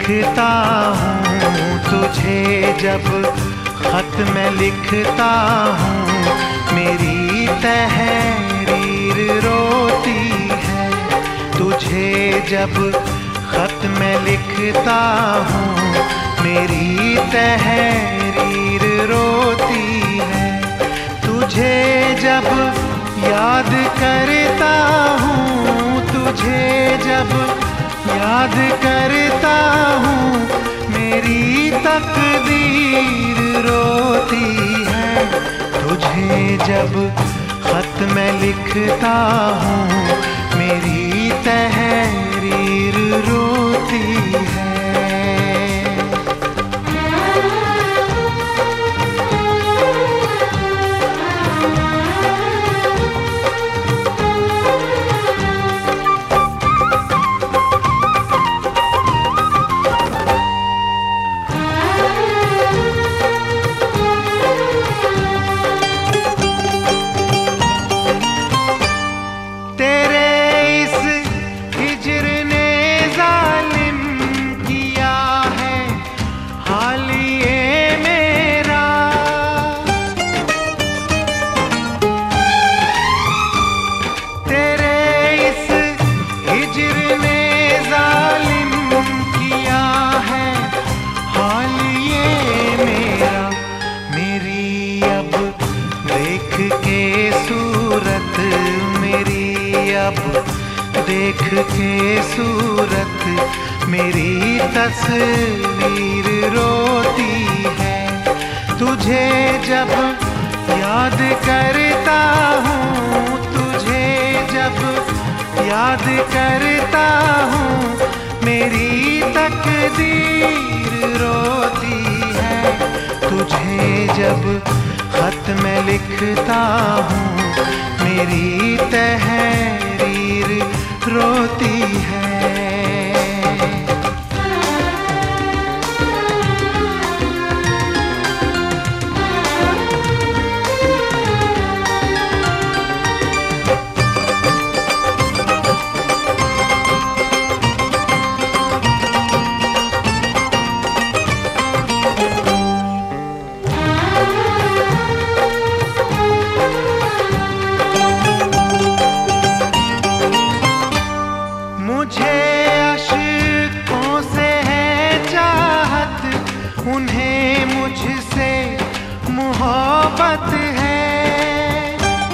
लिखता हूँ तुझे, जब खत मैं लिखता हूँ मेरी तहरीर रोती है। तुझे जब खत मैं लिखता हूँ मेरी तहरीर रोती है। तुझे जब याद करता हूँ, तुझे जब याद करता हूँ मेरी तकदीर रोती है। तुझे जब खत मैं लिखता हूँ मेरी तहरीर रोती है। देख के सूरत मेरी तस्वीर रोती है। तुझे जब याद करता हूँ, तुझे जब याद करता हूँ मेरी तकदीर रोती है। तुझे जब खत मैं लिखता हूँ मेरी तहरीर रोती है। उन्हें मुझसे मोहब्बत है।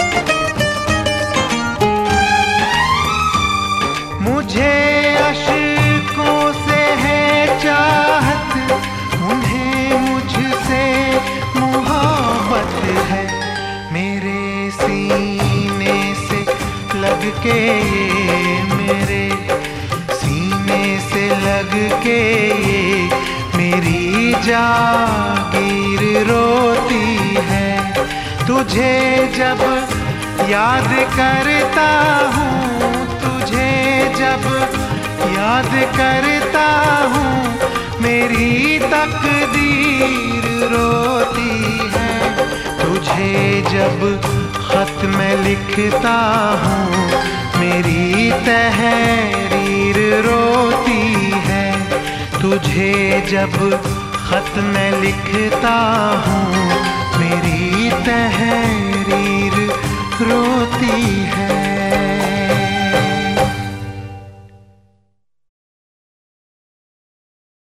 मुझे अश्कों से है चाहत, उन्हें मुझसे मोहब्बत है। मेरे सीने से लग के ये, मेरे सीने से लग के ये मेरी जागीर रोती है। तुझे जब याद करता हूँ, तुझे जब याद करता हूँ मेरी तकदीर रोती है। तुझे जब खत मैं लिखता हूँ मेरी तहरीर रोती है। तुझे जब खत मैं लिखता हूँ मेरी तहरीर रोती है।